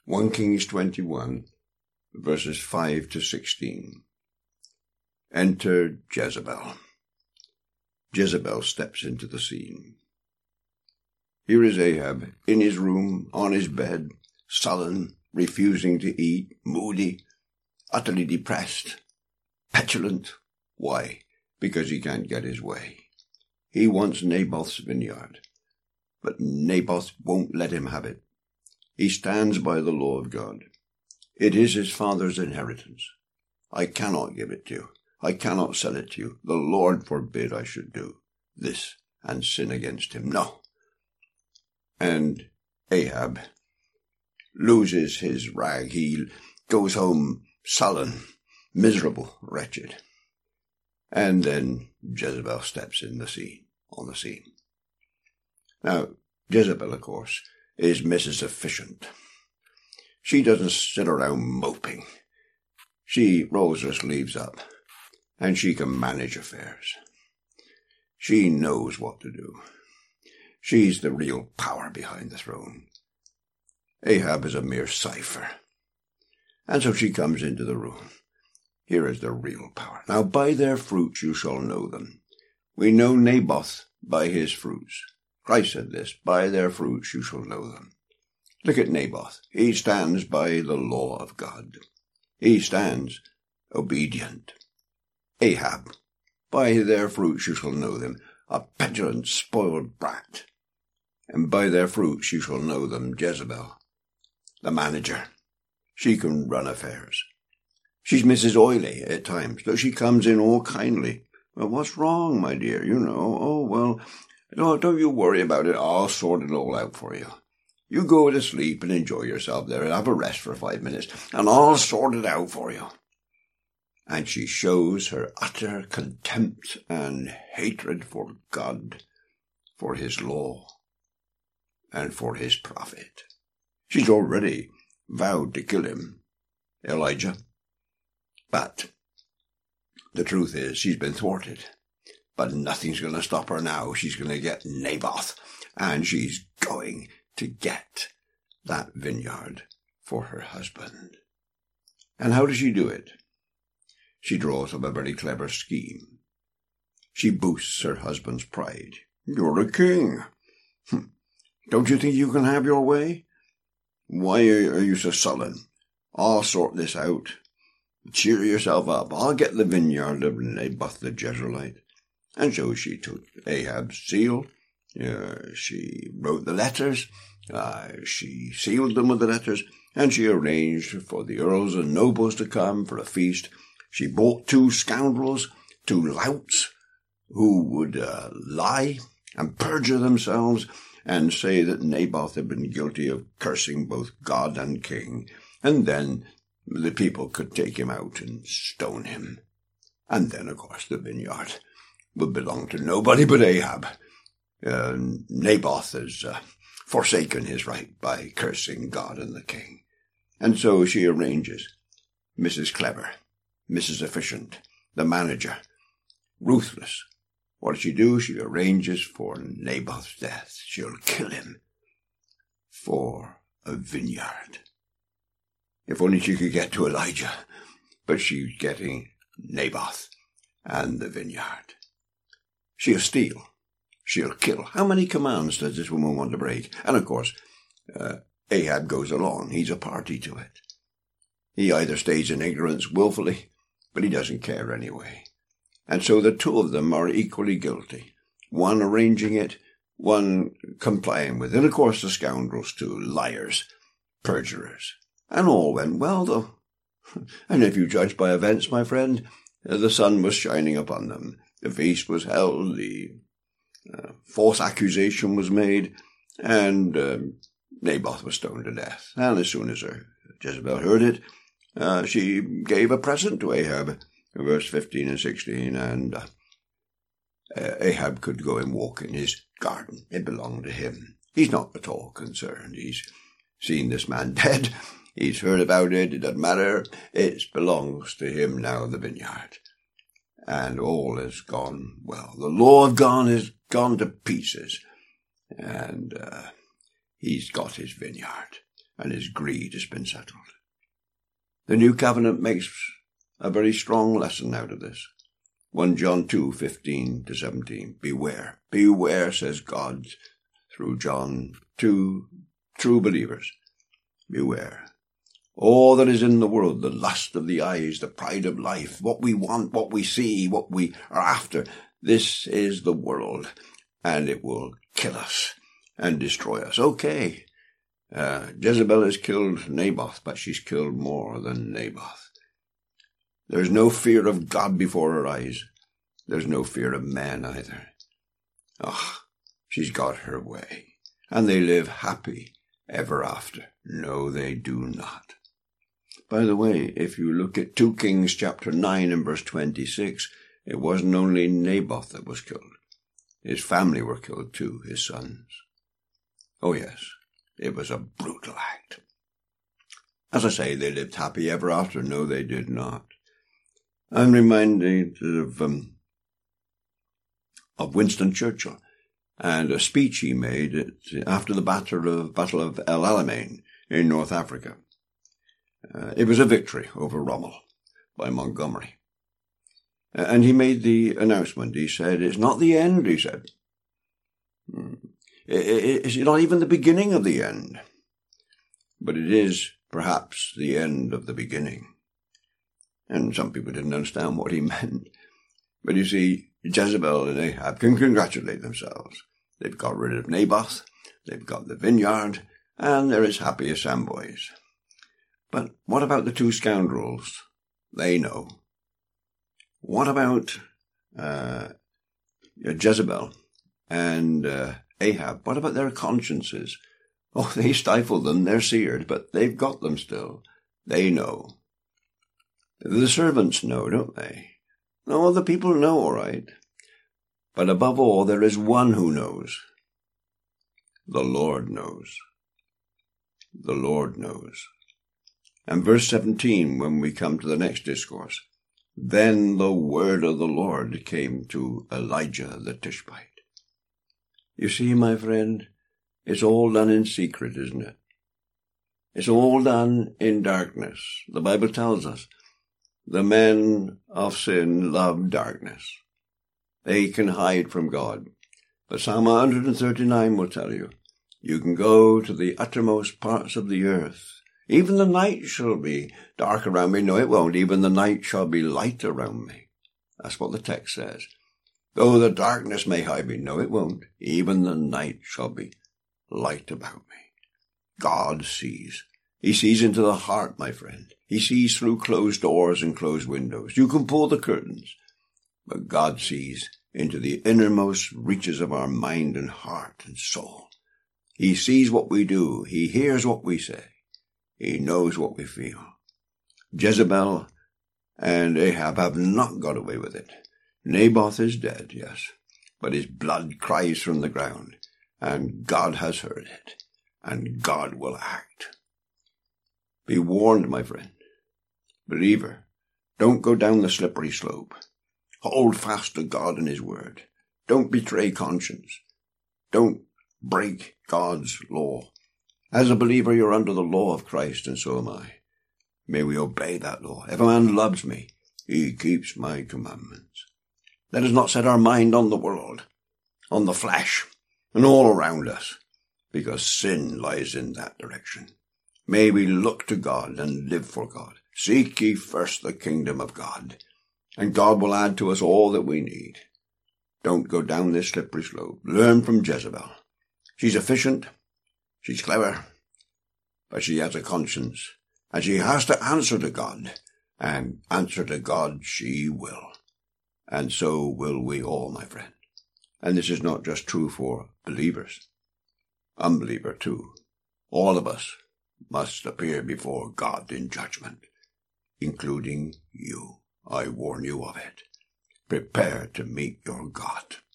1 Kings 21, verses 5 to 16. Enter Jezebel. Jezebel steps into the scene. Here is Ahab, in his room, on his bed, sullen, refusing to eat, moody, utterly depressed, petulant. Why? Because he can't get his way. He wants Naboth's vineyard, but Naboth won't let him have it. He stands by the law of God. It is his father's inheritance. I cannot give it to you. I cannot sell it to you. The Lord forbid I should do this and sin against him. No. And Ahab loses his rag. He goes home sullen, miserable, wretched. And then Jezebel steps on the scene. Now, Jezebel, of course, is Mrs. Efficient. She doesn't sit around moping. She rolls her sleeves up, and she can manage affairs. She knows what to do. She's the real power behind the throne. Ahab is a mere cipher. And so she comes into the room. Here is the real power. Now by their fruits you shall know them. We know Naboth by his fruits. Christ said this, by their fruits you shall know them. Look at Naboth. He stands by the law of God. He stands obedient. Ahab, by their fruits you shall know them, a petulant, spoiled brat. And by their fruits you shall know them, Jezebel, the manager. She can run affairs. She's Mrs. Oily at times, though she comes in all kindly. Well, what's wrong, my dear? You know, oh, well, no, don't you worry about it. I'll sort it all out for you. You go to sleep and enjoy yourself there and have a rest for 5 minutes, and I'll sort it out for you. And she shows her utter contempt and hatred for God, for his law, and for his prophet. She's already vowed to kill him, Elijah. But the truth is she's been thwarted. But nothing's going to stop her now. She's going to get Naboth, and she's going to get that vineyard for her husband. And how does she do it? She draws up a very clever scheme. She boosts her husband's pride. You're a king. Don't you think you can have your way? Why are you so sullen? I'll sort this out. Cheer yourself up. I'll get the vineyard of Naboth the Jezreelite. And so she took Ahab's seal. She wrote the letters. She sealed them with the letters. And she arranged for the earls and nobles to come for a feast. She bought 2 scoundrels, 2 louts, who would lie and perjure themselves and say that Naboth had been guilty of cursing both God and king. And then the people could take him out and stone him. And then, of course, the vineyard would belong to nobody but Ahab. Naboth has forsaken his right by cursing God and the king. And so she arranges. Mrs. Clever, Mrs. Efficient, the manager, ruthless. What does she do? She arranges for Naboth's death. She'll kill him for a vineyard. If only she could get to Elijah. But she's getting Naboth and the vineyard. She'll steal. She'll kill. How many commands does this woman want to break? And of course, Ahab goes along. He's a party to it. He either stays in ignorance willfully, but he doesn't care anyway. And so the 2 of them are equally guilty. One arranging it, one complying with it. And of course the scoundrels too, liars, perjurers. And all went well, though. And if you judge by events, my friend, the sun was shining upon them. The feast was held, the false accusation was made, and Naboth was stoned to death. And as soon as Jezebel heard it, she gave a present to Ahab, verse 15 and 16, and Ahab could go and walk in his garden. It belonged to him. He's not at all concerned. He's seen this man dead. He's heard about it. It doesn't matter. It belongs to him now, the vineyard. And all has gone well. The law of God has gone to pieces. And he's got his vineyard. and his greed has been settled. The New Covenant makes a very strong lesson out of this. 1 John 2:15-17. Beware, beware, says God through John to true believers. Beware. All that is in the world, the lust of the eyes, the pride of life, what we want, what we see, what we are after, this is the world, and it will kill us and destroy us. Okay, Jezebel has killed Naboth, but she's killed more than Naboth. There's no fear of God before her eyes. There's no fear of man either. She's got her way, and they live happy ever after. No, they do not. By the way, if you look at 2 Kings chapter 9 and verse 26, it wasn't only Naboth that was killed. His family were killed too, his sons. Oh yes, it was a brutal act. As I say, they lived happy ever after. No, they did not. I'm reminded of Winston Churchill and a speech he made after the Battle of El Alamein in North Africa. It was a victory over Rommel by Montgomery. And he made the announcement. He said, it's not the end, he said. It's not even the beginning of the end. But it is perhaps the end of the beginning. And some people didn't understand what he meant. But you see, Jezebel and Ahab can congratulate themselves. They've got rid of Naboth, they've got the vineyard, and they're as happy as sandboys. But what about the two scoundrels? They know. What about Jezebel and Ahab? What about their consciences? Oh, they stifled them, they're seared, but they've got them still. They know. The servants know, don't they? Oh, the people know, all right. But above all, there is one who knows. The Lord knows. The Lord knows. And verse 17, when we come to the next discourse, then the word of the Lord came to Elijah the Tishbite. You see, my friend, it's all done in secret, isn't it? It's all done in darkness. The Bible tells us the men of sin love darkness. They can hide from God. But Psalm 139 will tell you, you can go to the uttermost parts of the earth. Even the night shall be dark around me. No, it won't. Even the night shall be light around me. That's what the text says. Though the darkness may hide me. No, it won't. Even the night shall be light about me. God sees. He sees into the heart, my friend. He sees through closed doors and closed windows. You can pull the curtains. But God sees into the innermost reaches of our mind and heart and soul. He sees what we do. He hears what we say. He knows what we feel. Jezebel and Ahab have not got away with it. Naboth is dead, yes, but his blood cries from the ground, and God has heard it, and God will act. Be warned, my friend. Believer, don't go down the slippery slope. Hold fast to God and his word. Don't betray conscience. Don't break God's law. As a believer, you're under the law of Christ, and so am I. May we obey that law. If a man loves me, he keeps my commandments. Let us not set our mind on the world, on the flesh, and all around us, because sin lies in that direction. May we look to God and live for God. Seek ye first the kingdom of God, and God will add to us all that we need. Don't go down this slippery slope. Learn from Jezebel. She's efficient. She's clever, but she has a conscience, and she has to answer to God, and answer to God she will. And so will we all, my friend. And this is not just true for believers. Unbeliever too. All of us must appear before God in judgment, including you. I warn you of it. Prepare to meet your God.